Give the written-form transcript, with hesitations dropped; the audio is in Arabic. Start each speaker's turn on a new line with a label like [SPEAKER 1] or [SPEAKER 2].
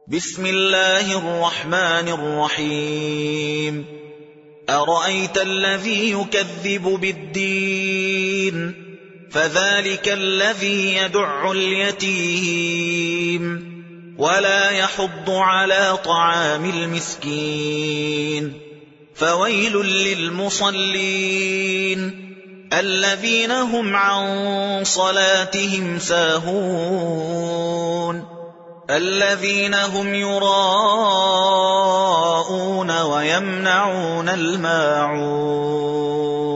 [SPEAKER 1] بسم الله الرحمن الرحيم أرأيت الذي يكذب بالدين فذلك الذي يدع اليتيم ولا يحض على طعام المسكين فويل للمصلين الذين هم عن صلاتهم ساهون الذين هم يراءون ويمنعون الماعون